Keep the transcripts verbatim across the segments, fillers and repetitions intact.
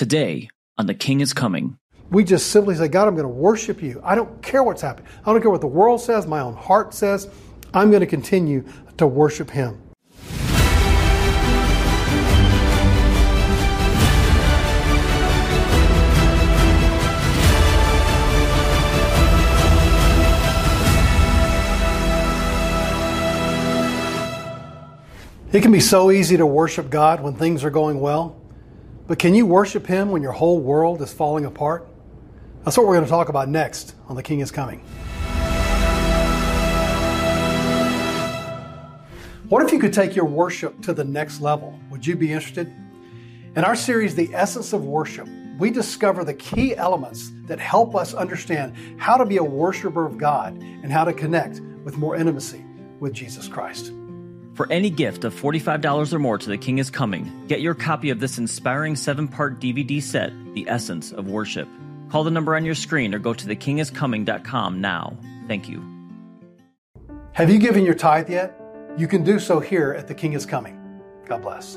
Today on The King is Coming. We just simply say, God, I'm going to worship you. I don't care what's happening. I don't care what the world says, my own heart says. I'm going to continue to worship Him. It can be so easy to worship God when things are going well. But can you worship Him when your whole world is falling apart? That's what we're going to talk about next on The King is Coming. What if you could take your worship to the next level? Would you be interested? In our series, The Essence of Worship, we discover the key elements that help us understand how to be a worshiper of God and how to connect with more intimacy with Jesus Christ. For any gift of forty-five dollars or more to The King is Coming, get your copy of this inspiring seven-part D V D set, The Essence of Worship. Call the number on your screen or go to the king is coming dot com now. Thank you. Have you given your tithe yet? You can do so here at The King is Coming. God bless.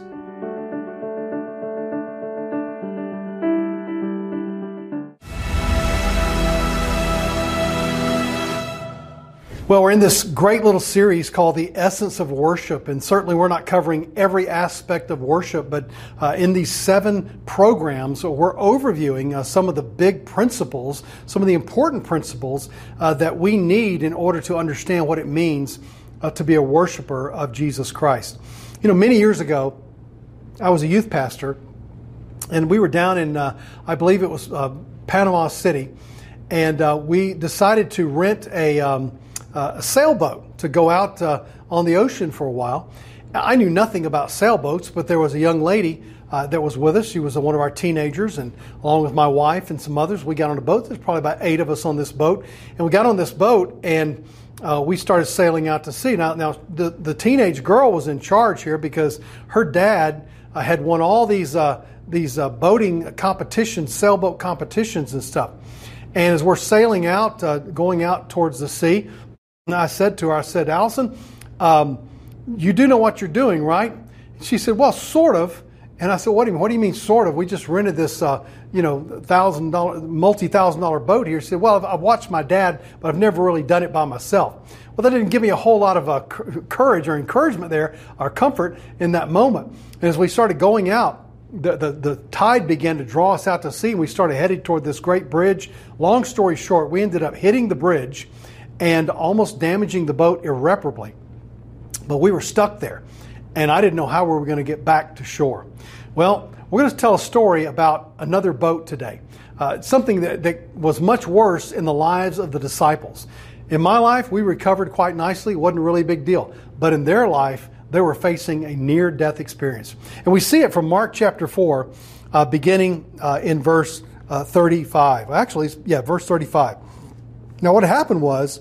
Well, we're in this great little series called The Essence of Worship, and certainly we're not covering every aspect of worship, but uh, in these seven programs, we're overviewing uh, some of the big principles, some of the important principles uh, that we need in order to understand what it means uh, to be a worshiper of Jesus Christ. You know, many years ago, I was a youth pastor, and we were down in, uh, I believe it was uh, Panama City, and uh, we decided to rent a... Um, Uh, a sailboat to go out uh, on the ocean for a while. I knew nothing about sailboats, but there was a young lady uh, that was with us. She was uh, one of our teenagers, and along with my wife and some others, we got on a boat. There's probably about eight of us on this boat, and we got on this boat, and uh, we started sailing out to sea. Now, now the, the teenage girl was in charge here because her dad uh, had won all these uh, these uh, boating competitions, sailboat competitions and stuff. And as we're sailing out, uh, going out towards the sea, and I said to her, I said, Allison, um, you do know what you're doing, right? She said, well, sort of. And I said, what do you mean, what do you mean sort of? We just rented this, uh, you know, thousand dollar, multi-thousand dollar boat here. She said, well, I've, I've watched my dad, but I've never really done it by myself. Well, that didn't give me a whole lot of uh, courage or encouragement there, or comfort in that moment. And as we started going out, The, the, the tide began to draw us out to sea, and we started headed toward this great bridge. Long story short, we ended up hitting the bridge and almost damaging the boat irreparably. But we were stuck there, and I didn't know how we were going to get back to shore. Well, we're going to tell a story about another boat today. Uh, something that, that was much worse in the lives of the disciples. In my life, we recovered quite nicely. It wasn't really a big deal. But in their life, they were facing a near-death experience. And we see it from Mark chapter four, uh, beginning uh, in verse uh, thirty-five. Actually, yeah, verse thirty-five. Now, what happened was,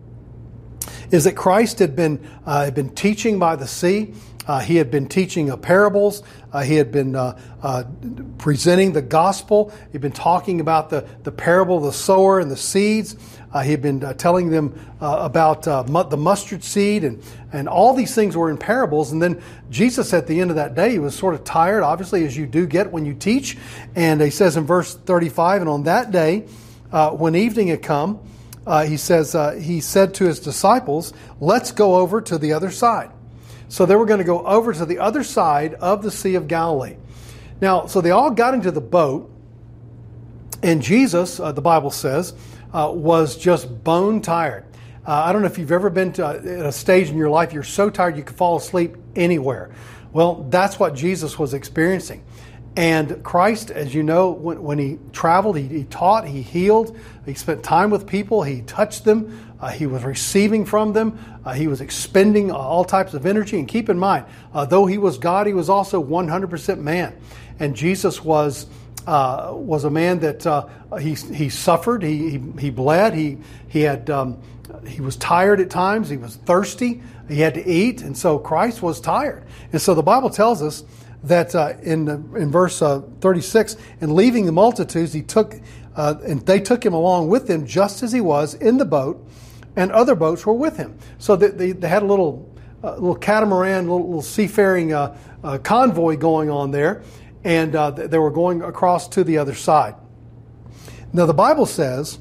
is that Christ had been uh, had been teaching by the sea. Uh, he had been teaching uh, parables. Uh, he had been uh, uh, presenting the gospel. He'd been talking about the, the parable of the sower and the seeds. Uh, he had been uh, telling them uh, about uh, mu- the mustard seed, and, and all these things were in parables. And then Jesus, at the end of that day, he was sort of tired, obviously, as you do get when you teach. And he says in verse thirty-five, and on that day, uh, when evening had come, uh, he says, uh, he said to his disciples, let's go over to the other side. So they were going to go over to the other side of the Sea of Galilee. Now, so they all got into the boat, and Jesus, uh, the Bible says, uh, was just bone tired. Uh, I don't know if you've ever been to a, a stage in your life you're so tired you could fall asleep anywhere. Well, that's what Jesus was experiencing. And Christ, as you know, when, when he traveled, he, he taught, he healed, he spent time with people, he touched them, uh, he was receiving from them, uh, he was expending all types of energy. And keep in mind, uh, though he was God, he was also one hundred percent man. And Jesus was uh, was a man that uh, he he suffered, he he, he bled, he he had um, he was tired at times, he was thirsty, he had to eat, and so Christ was tired. And so the Bible tells us that uh, in in verse uh, thirty-six, and leaving the multitudes, he took uh, and they took him along with them, just as he was in the boat, and other boats were with him. So they they, they had a little uh, little catamaran, little, little seafaring uh, uh, convoy going on there, and uh, they were going across to the other side. Now the Bible says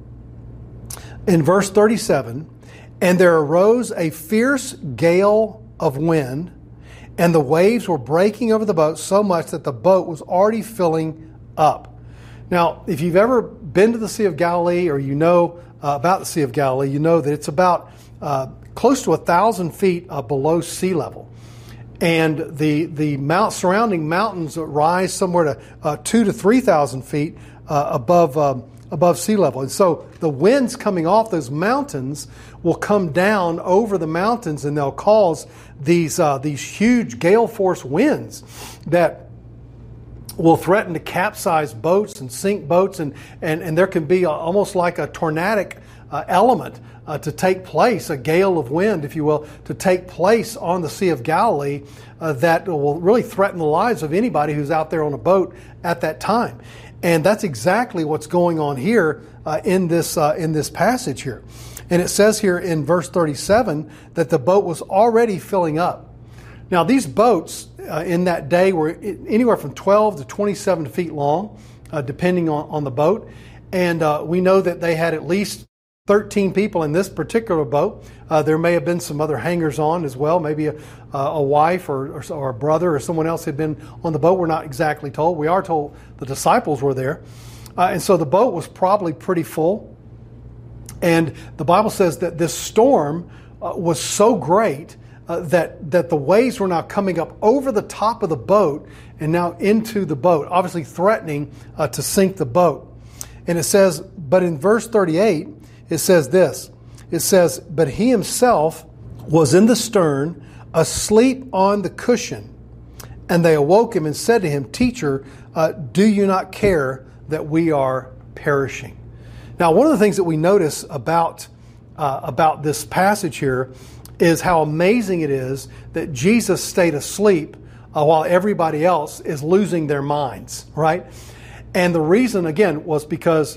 in verse thirty-seven, and there arose a fierce gale of wind, and the waves were breaking over the boat so much that the boat was already filling up. Now, if you've ever been to the Sea of Galilee, or you know uh, about the Sea of Galilee, you know that it's about uh, close to a thousand feet uh, below sea level. And the the mount, surrounding mountains rise somewhere to uh, two to three thousand feet uh, above uh, above sea level. And so the winds coming off those mountains will come down over the mountains, and they'll cause these uh, these huge gale force winds that will threaten to capsize boats and sink boats, and and, and there can be a, almost like a tornadic uh, element uh, to take place, a gale of wind, if you will, to take place on the Sea of Galilee uh, that will really threaten the lives of anybody who's out there on a boat at that time. And that's exactly what's going on here uh, in this uh, in this passage here. And it says here in verse thirty-seven that the boat was already filling up. Now, these boats uh, in that day were anywhere from twelve to twenty-seven feet long, uh, depending on, on the boat. And uh, we know that they had at least thirteen people in this particular boat. Uh, there may have been some other hangers-on as well. Maybe a, a wife or, or, or a brother or someone else had been on the boat. We're not exactly told. We are told the disciples were there. Uh, and so the boat was probably pretty full. And the Bible says that this storm uh, was so great uh, that, that the waves were now coming up over the top of the boat and now into the boat, obviously threatening uh, to sink the boat. And it says, but in verse thirty-eight, it says this. It says, but he himself was in the stern, asleep on the cushion. And they awoke him and said to him, Teacher, uh, do you not care that we are perishing? Now, one of the things that we notice about uh, about this passage here is how amazing it is that Jesus stayed asleep uh, while everybody else is losing their minds, right? And the reason, again, was because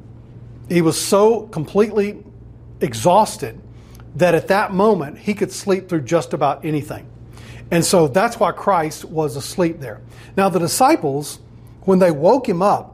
he was so completely exhausted that at that moment he could sleep through just about anything. And so that's why Christ was asleep there. Now, the disciples, when they woke him up,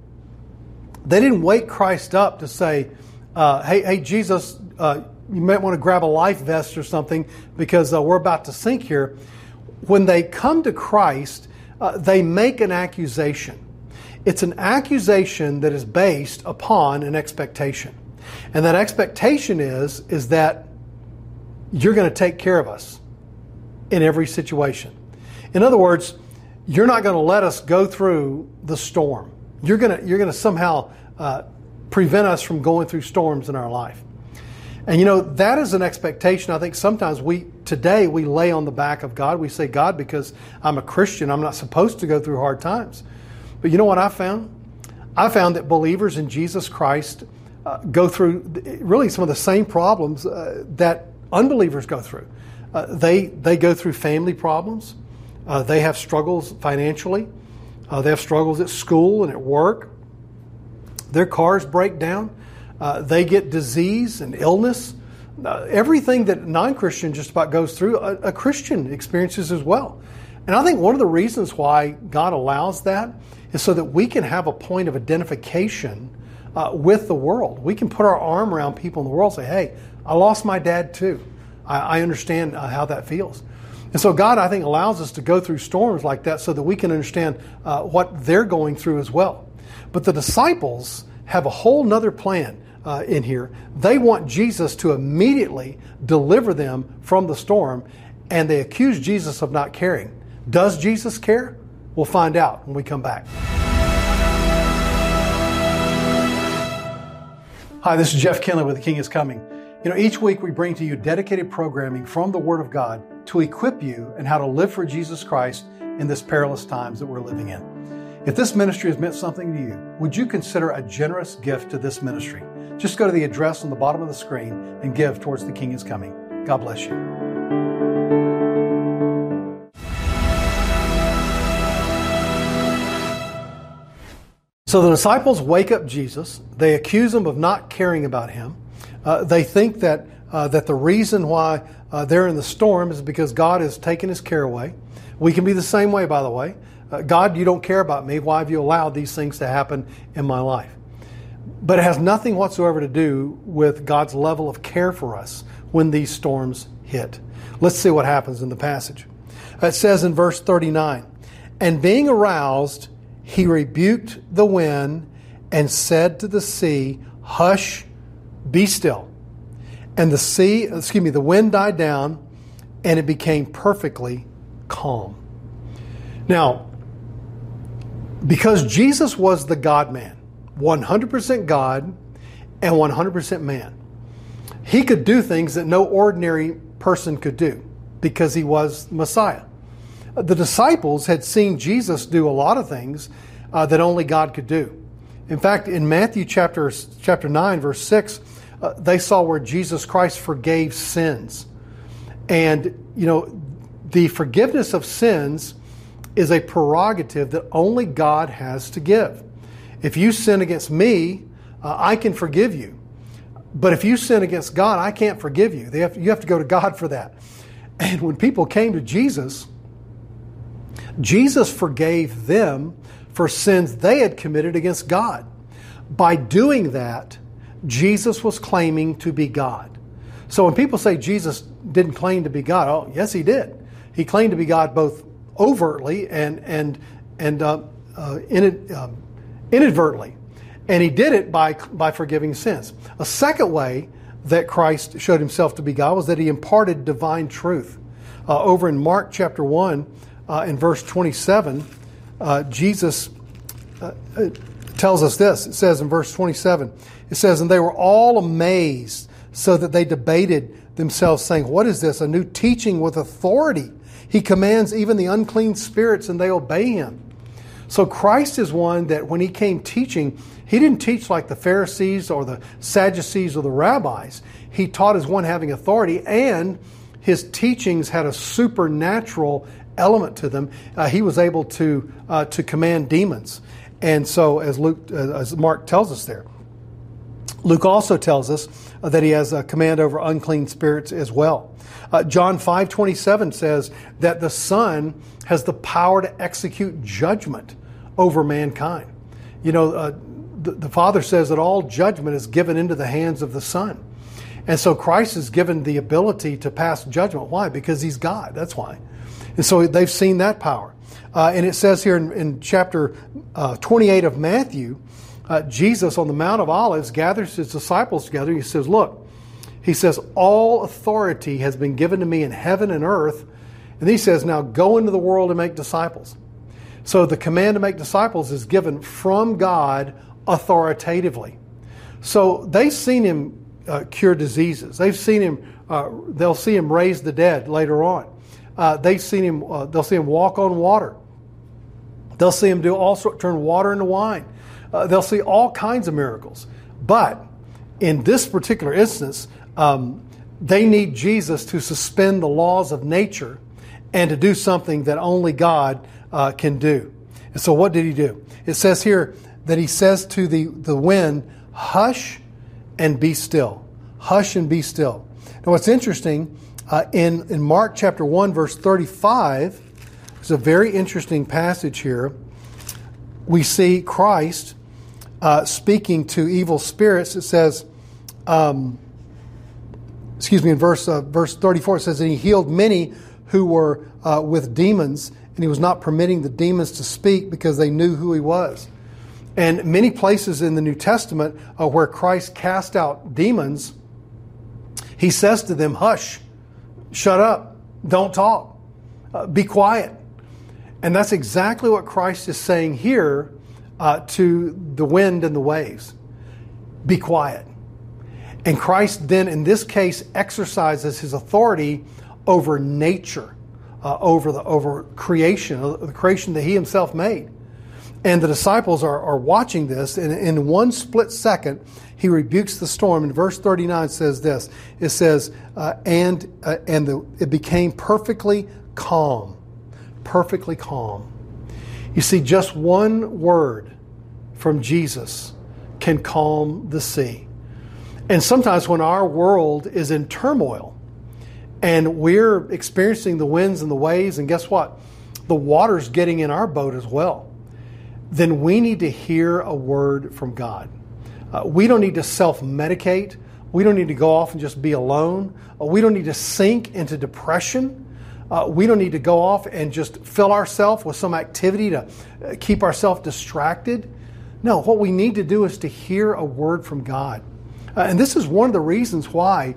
they didn't wake Christ up to say, uh, hey, hey, Jesus, uh, you might want to grab a life vest or something because uh, we're about to sink here. When they come to Christ, uh, they make an accusation. It's an accusation that is based upon an expectation. And that expectation is, is that you're going to take care of us in every situation. In other words, you're not going to let us go through the storm. You're going to, you're going to somehow uh, prevent us from going through storms in our life. And you know, that is an expectation I think sometimes we, today, we lay on the back of God. We say, God, because I'm a Christian, I'm not supposed to go through hard times. But you know what I found? I found that believers in Jesus Christ uh, go through really some of the same problems uh, that unbelievers go through. Uh, they they go through family problems. Uh, they have struggles financially. Uh, they have struggles at school and at work. Their cars break down. Uh, they get disease and illness. Uh, everything that non-Christian just about goes through, a, a Christian experiences as well. And I think one of the reasons why God allows that is so that we can have a point of identification uh, with the world. We can put our arm around people in the world and say, hey, I lost my dad too. I, I understand uh, how that feels. And so God, I think, allows us to go through storms like that so that we can understand uh, what they're going through as well. But the disciples have a whole nother plan uh, in here. They want Jesus to immediately deliver them from the storm, and they accuse Jesus of not caring. Does Jesus care? We'll find out when we come back. Hi, this is Jeff Kinley with The King is Coming. You know, each week we bring to you dedicated programming from the Word of God to equip you in how to live for Jesus Christ in this perilous times that we're living in. If this ministry has meant something to you, would you consider a generous gift to this ministry? Just go to the address on the bottom of the screen and give towards The King is Coming. God bless you. So the disciples wake up Jesus. They accuse him of not caring about him. Uh, they think that uh, that the reason why uh, they're in the storm is because God has taken his care away. We can be the same way, by the way. uh, God, you don't care about me. Why have you allowed these things to happen in my life? But it has nothing whatsoever to do with God's level of care for us when these storms hit. Let's see what happens in the passage. It says in verse thirty-nine, and being aroused, he rebuked the wind and said to the sea, hush, be still. And the sea, excuse me, the wind died down and it became perfectly calm. Now, because Jesus was the God-man, one hundred percent God and one hundred percent man, he could do things that no ordinary person could do because he was Messiah. The disciples had seen Jesus do a lot of things uh, that only God could do. In fact, in Matthew chapter, chapter nine, verse six, uh, they saw where Jesus Christ forgave sins. And, you know, the forgiveness of sins is a prerogative that only God has to give. If you sin against me, uh, I can forgive you. But if you sin against God, I can't forgive you. They have, you have to go to God for that. And when people came to Jesus, Jesus forgave them for sins they had committed against God. By doing that, Jesus was claiming to be God. So when people say Jesus didn't claim to be God, oh, yes, he did. He claimed to be God both overtly and and and uh, uh, in, uh, inadvertently. And he did it by, by forgiving sins. A second way that Christ showed himself to be God was that he imparted divine truth. Uh, over in Mark chapter one, uh, in verse twenty-seven, uh, Jesus uh, tells us this. It says in verse twenty-seven, it says, and they were all amazed, so that they debated themselves, saying, what is this? A new teaching with authority. He commands even the unclean spirits, and they obey him. So Christ is one that when he came teaching, he didn't teach like the Pharisees or the Sadducees or the rabbis. He taught as one having authority, and his teachings had a supernatural element to them. Uh, he was able to uh, to command demons. And so as Luke, uh, as Mark tells us there, Luke also tells us uh, that he has a command over unclean spirits as well. Uh, John five twenty-seven says that the Son has the power to execute judgment over mankind. You know, uh, the, the Father says that all judgment is given into the hands of the Son. And so Christ is given the ability to pass judgment. Why? Because he's God. That's why. And so they've seen that power. Uh, and it says here in, in chapter uh, twenty-eight of Matthew, uh, Jesus on the Mount of Olives gathers his disciples together. He says, look, he says, all authority has been given to me in heaven and earth. And he says, now go into the world and make disciples. So the command to make disciples is given from God authoritatively. So they've seen him uh, cure diseases. They've seen him, uh, they'll see him raise the dead later on. Uh, they've seen him, uh, they'll see him walk on water. They'll see him do all sorts, turn water into wine. Uh, they'll see all kinds of miracles. But in this particular instance, um, they need Jesus to suspend the laws of nature and to do something that only God uh, can do. And so what did he do? It says here that he says to the, the wind, hush and be still. Hush and be still. Now what's interesting, uh, in, in Mark chapter one, verse thirty-five, there's a very interesting passage here. We see Christ uh, speaking to evil spirits. It says, um, excuse me, in verse uh, verse thirty-four, it says, and he healed many who were uh, with demons, and he was not permitting the demons to speak because they knew who he was. And many places in the New Testament uh, where Christ cast out demons, he says to them, hush, shut up, don't talk, uh, be quiet. And that's exactly what Christ is saying here uh, to the wind and the waves. Be quiet. And Christ then, in this case, exercises his authority over nature, uh, over the over creation, the creation that he himself made. And the disciples are, are watching this, and in one split second, he rebukes the storm. And verse thirty-nine says this. It says, uh, and uh, and the, it became perfectly calm. Perfectly calm. You see, just one word from Jesus can calm the sea. And sometimes when our world is in turmoil and we're experiencing the winds and the waves, and guess what? the water's getting in our boat as well, then we need to hear a word from God. Uh, we don't need to self-medicate. We don't need to go off and just be alone. Uh, we don't need to sink into depression. Uh, we don't need to go off and just fill ourselves with some activity to uh, keep ourselves distracted. No, what we need to do is to hear a word from God. Uh, and this is one of the reasons why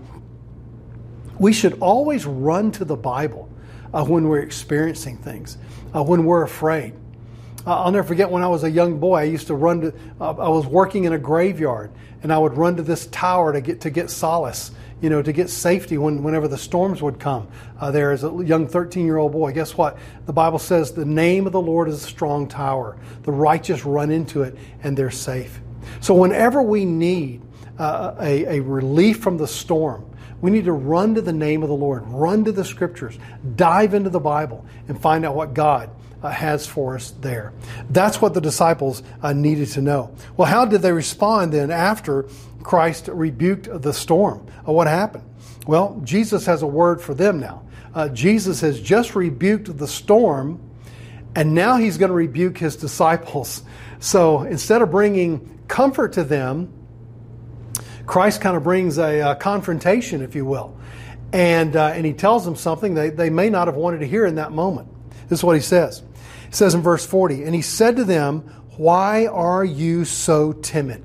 we should always run to the Bible uh, when we're experiencing things, uh, when we're afraid. Uh, I'll never forget when I was a young boy, I used to run to, uh, I was working in a graveyard, and I would run to this tower to get to get solace, you know, to get safety when, whenever the storms would come. Uh, there as a young thirteen-year-old boy, guess what? The Bible says the name of the Lord is a strong tower. The righteous run into it, and they're safe. So whenever we need uh, a, a relief from the storm, we need to run to the name of the Lord, run to the Scriptures, dive into the Bible, and find out what God uh, has for us there. That's what the disciples uh, needed to know. Well, how did they respond then after Christ rebuked the storm? Uh, what happened? Well, Jesus has a word for them now. Uh, Jesus has just rebuked the storm, and now he's going to rebuke his disciples. So instead of bringing comfort to them, Christ kind of brings a, a confrontation, if you will. And uh, and he tells them something they, they may not have wanted to hear in that moment. This is what he says. He says in verse forty, "And he said to them, 'Why are you so timid?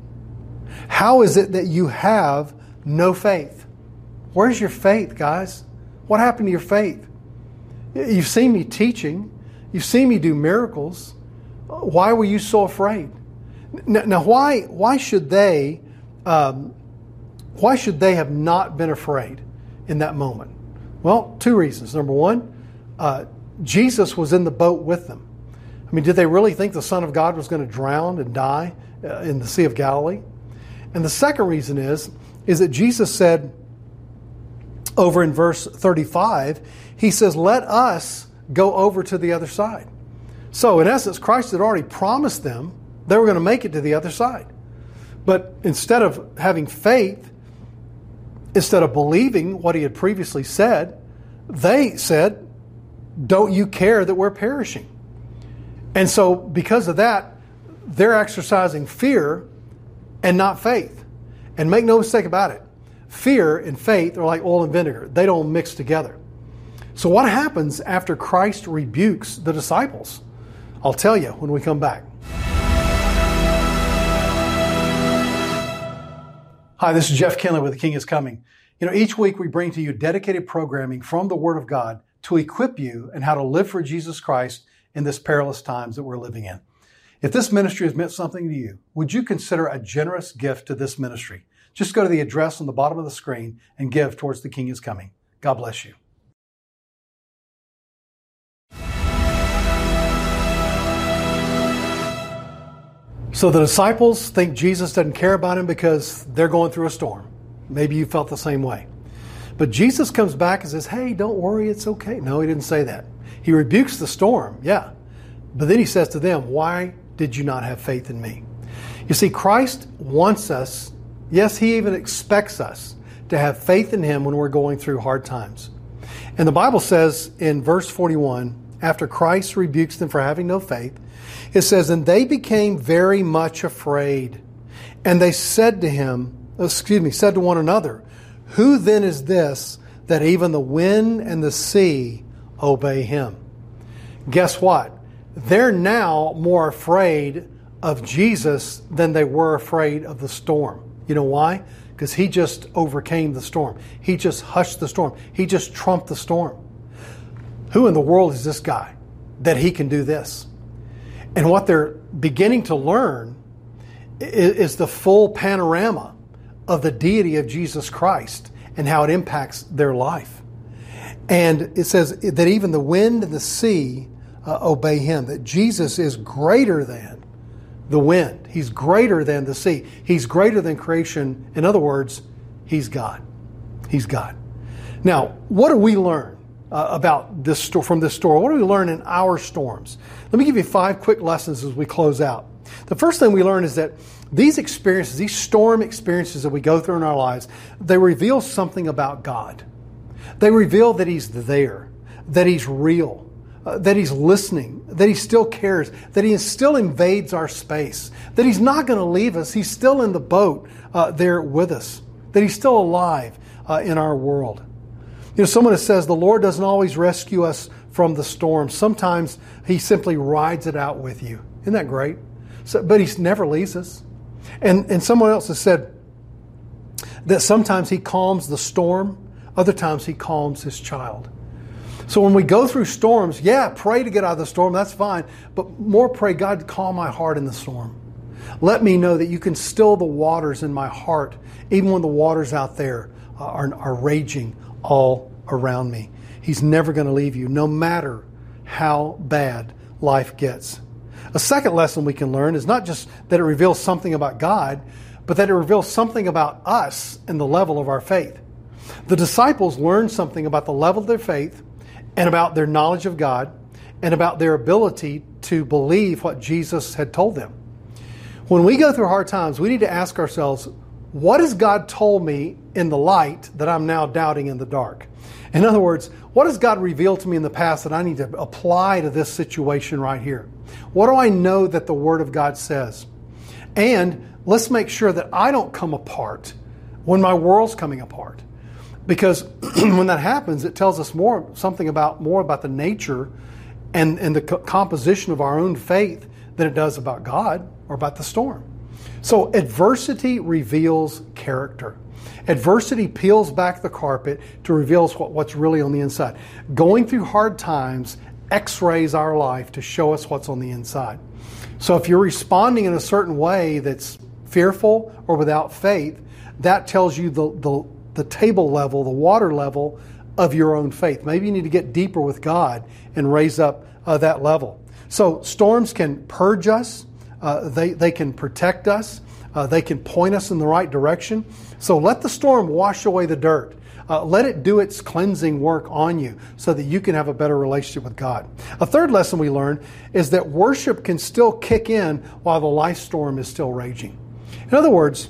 How is it that you have no faith?'" Where's your faith, guys? What happened to your faith? You've seen me teaching. You've seen me do miracles. Why were you so afraid? Now, now why why should they um, why should they have not been afraid in that moment? Well, two reasons. Number one, uh, Jesus was in the boat with them. I mean, did they really think the Son of God was going to drown and die uh, in the Sea of Galilee? And the second reason is, is that Jesus said over in verse thirty-five, he says, "Let us go over to the other side." So in essence, Christ had already promised them they were going to make it to the other side. But instead of having faith, instead of believing what he had previously said, they said, "Don't you care that we're perishing?" And so because of that, they're exercising fear and not faith. And make no mistake about it, fear and faith are like oil and vinegar. They don't mix together. So what happens after Christ rebukes the disciples? I'll tell you when we come back. Hi, this is Jeff Kinley with The King is Coming. You know, each week we bring to you dedicated programming from the Word of God to equip you in how to live for Jesus Christ in this perilous times that we're living in. If this ministry has meant something to you, would you consider a generous gift to this ministry? Just go to the address on the bottom of the screen and give towards The King is Coming. God bless you. So the disciples think Jesus doesn't care about him because they're going through a storm. Maybe you felt the same way. But Jesus comes back and says, "Hey, don't worry, it's okay." No, he didn't say that. He rebukes the storm, yeah. But then he says to them, "Why did you not have faith in me?" You see, Christ wants us, yes, he even expects us to have faith in him when we're going through hard times. And the Bible says in verse forty-one, after Christ rebukes them for having no faith, it says, "And they became very much afraid. And they said to him, excuse me, said to one another, 'Who then is this that even the wind and the sea obey him?'" Guess what? They're now more afraid of Jesus than they were afraid of the storm. You know why? Because he just overcame the storm. He just hushed the storm. He just trumped the storm. Who in the world is this guy that he can do this? And what they're beginning to learn is the full panorama of the deity of Jesus Christ and how it impacts their life. And it says that even the wind and the sea uh, obey him, that Jesus is greater than the wind. He's greater than the sea. He's greater than creation. In other words, he's God. He's God. Now, what do we learn uh, about this sto- from this story? What do we learn in our storms? Let me give you five quick lessons as we close out. The first thing we learn is that these experiences, these storm experiences that we go through in our lives, they reveal something about God. They reveal that he's there, that he's real, uh, that He's listening, that He still cares, that He still invades our space, that He's not going to leave us. He's still in the boat uh, there with us, that He's still alive uh, in our world. You know, someone that says the Lord doesn't always rescue us from the storm. Sometimes He simply rides it out with you. Isn't that great? So, but He never leaves us. And, and someone else has said that sometimes He calms the storm, other times He calms His child. So when we go through storms, yeah, pray to get out of the storm, that's fine. But more pray, God, calm my heart in the storm. Let me know that you can still the waters in my heart, even when the waters out there are, are raging all around me. He's never going to leave you, no matter how bad life gets. A second lesson we can learn is not just that it reveals something about God, but that it reveals something about us and the level of our faith. The disciples learned something about the level of their faith and about their knowledge of God and about their ability to believe what Jesus had told them. When we go through hard times, we need to ask ourselves, what has God told me in the light that I'm now doubting in the dark? In other words, what has God revealed to me in the past that I need to apply to this situation right here? What do I know that the Word of God says? And let's make sure that I don't come apart when my world's coming apart. Because when that happens, it tells us more something about more about the nature and, and the co- composition of our own faith than it does about God or about the storm. So adversity reveals character. Adversity peels back the carpet to reveal what, what's really on the inside. Going through hard times x-rays our life to show us what's on the inside. So if you're responding in a certain way that's fearful or without faith, that tells you the, the, the table level, the water level of your own faith. Maybe you need to get deeper with God and raise up uh, that level. So storms can purge us. Uh, they, they can protect us. Uh, they can point us in the right direction. So let the storm wash away the dirt. Uh, let it do its cleansing work on you so that you can have a better relationship with God. A third lesson we learned is that worship can still kick in while the life storm is still raging. In other words,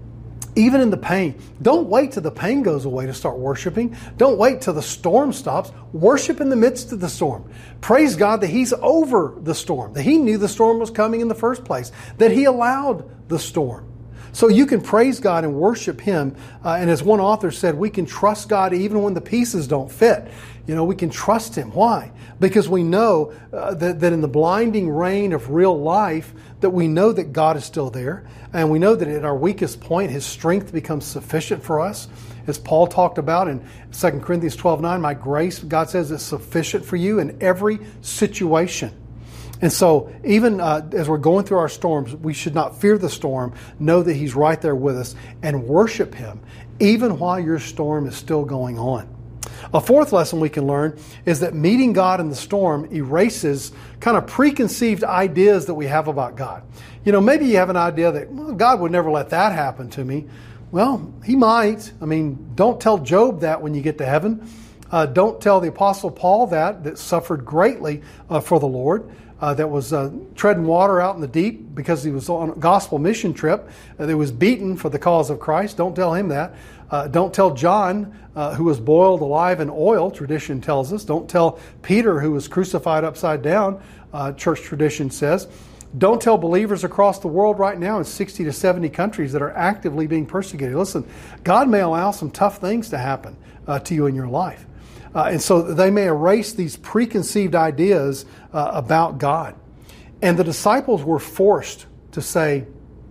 even in the pain, don't wait till the pain goes away to start worshiping. Don't wait till the storm stops. Worship in the midst of the storm. Praise God that He's over the storm, that He knew the storm was coming in the first place, that He allowed the storm. So you can praise God and worship Him. Uh, and as one author said, we can trust God even when the pieces don't fit. You know, we can trust Him. Why? Because we know uh, that, that in the blinding rain of real life, that we know that God is still there. And we know that at our weakest point, His strength becomes sufficient for us. As Paul talked about in Second Corinthians twelve nine, my grace, God says, is sufficient for you in every situation. And so even uh, as we're going through our storms, we should not fear the storm. Know that He's right there with us and worship Him even while your storm is still going on. A fourth lesson we can learn is that meeting God in the storm erases kind of preconceived ideas that we have about God. You know, maybe you have an idea that, well, God would never let that happen to me. Well, He might. I mean, don't tell Job that when you get to heaven. Uh, don't tell the Apostle Paul that, that suffered greatly uh, for the Lord. Uh, that was uh, treading water out in the deep because he was on a gospel mission trip. Uh, that was beaten for the cause of Christ. Don't tell him that. Uh, don't tell John, uh, who was boiled alive in oil, tradition tells us. Don't tell Peter, who was crucified upside down, uh, church tradition says. Don't tell believers across the world right now in sixty to seventy countries that are actively being persecuted. Listen, God may allow some tough things to happen uh, to you in your life. Uh, and so they may erase these preconceived ideas uh, about God. And the disciples were forced to say,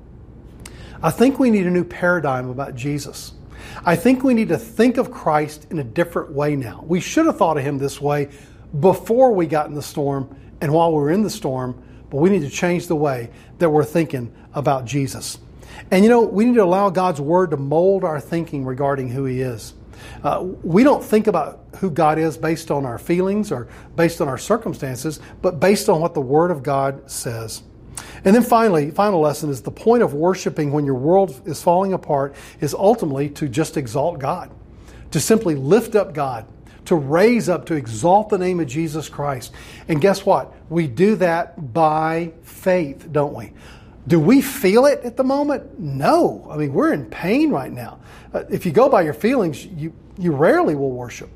I think we need a new paradigm about Jesus. I think we need to think of Christ in a different way now. We should have thought of Him this way before we got in the storm and while we were in the storm, but we need to change the way that we're thinking about Jesus. And you know, we need to allow God's Word to mold our thinking regarding who He is. Uh, we don't think about who God is based on our feelings or based on our circumstances, but based on what the Word of God says. And then finally, final lesson is the point of worshiping when your world is falling apart is ultimately to just exalt God, to simply lift up God, to raise up, to exalt the name of Jesus Christ. And guess what? We do that by faith, don't we? Do we feel it at the moment? No. I mean, we're in pain right now. Uh, if you go by your feelings, you, you rarely will worship.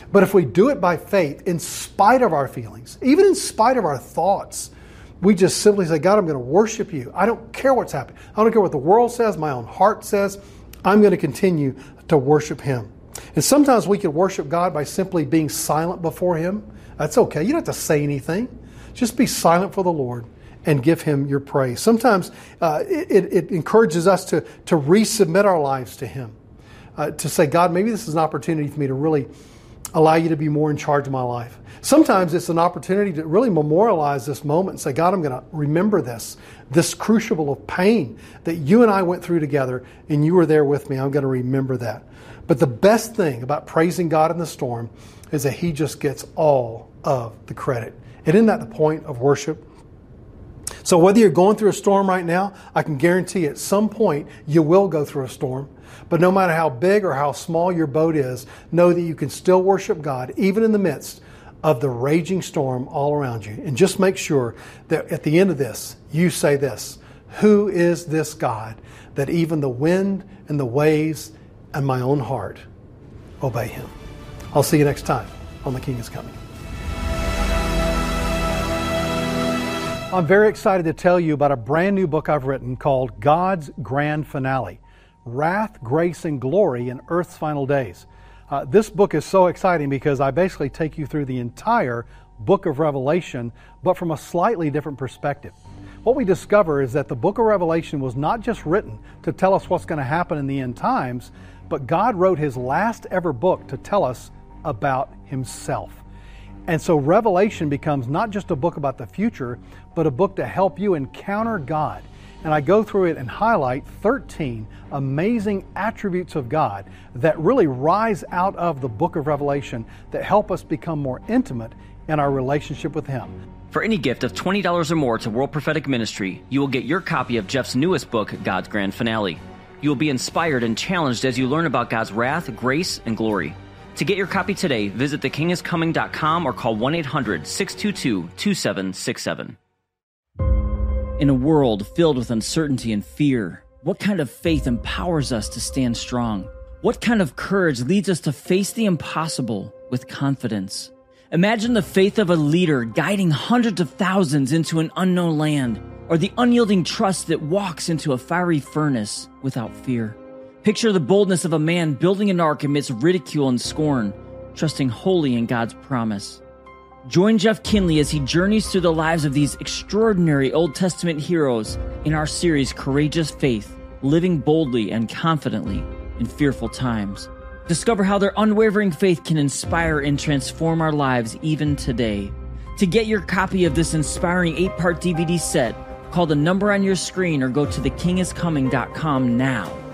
But if we do it by faith, in spite of our feelings, even in spite of our thoughts, we just simply say, God, I'm going to worship you. I don't care what's happening. I don't care what the world says, my own heart says. I'm going to continue to worship Him. And sometimes we can worship God by simply being silent before Him. That's okay. You don't have to say anything. Just be silent for the Lord and give Him your praise. Sometimes uh, it, it encourages us to, to resubmit our lives to Him. Uh, to say, God, maybe this is an opportunity for me to really allow you to be more in charge of my life. Sometimes it's an opportunity to really memorialize this moment and say, God, I'm going to remember this, this crucible of pain that you and I went through together and you were there with me. I'm going to remember that. But the best thing about praising God in the storm is that He just gets all of the credit. And isn't that the point of worship? So whether you're going through a storm right now, I can guarantee at some point you will go through a storm. But no matter how big or how small your boat is, know that you can still worship God even in the midst of the raging storm all around you. And just make sure that at the end of this, you say this: who is this God that even the wind and the waves and my own heart obey Him? I'll see you next time on The King is Coming. I'm very excited to tell you about a brand new book I've written called God's Grand Finale: Wrath, Grace, and Glory in Earth's Final Days. Uh, this book is so exciting because I basically take you through the entire book of Revelation, but from a slightly different perspective. What we discover is that the book of Revelation was not just written to tell us what's going to happen in the end times, but God wrote His last ever book to tell us about Himself. And so Revelation becomes not just a book about the future, but a book to help you encounter God. And I go through it and highlight thirteen amazing attributes of God that really rise out of the book of Revelation that help us become more intimate in our relationship with Him. For any gift of twenty dollars or more to World Prophetic Ministry, you will get your copy of Jeff's newest book, God's Grand Finale. You will be inspired and challenged as you learn about God's wrath, grace, and glory. To get your copy today, visit the king is coming dot com or call one eight hundred, six two two, two seven six seven. In a world filled with uncertainty and fear, what kind of faith empowers us to stand strong? What kind of courage leads us to face the impossible with confidence? Imagine the faith of a leader guiding hundreds of thousands into an unknown land, or the unyielding trust that walks into a fiery furnace without fear. Picture the boldness of a man building an ark amidst ridicule and scorn, trusting wholly in God's promise. Join Jeff Kinley as he journeys through the lives of these extraordinary Old Testament heroes in our series, Courageous Faith, Living Boldly and Confidently in Fearful Times. Discover how their unwavering faith can inspire and transform our lives even today. To get your copy of this inspiring eight-part D V D set, call the number on your screen or go to the king is coming dot com now.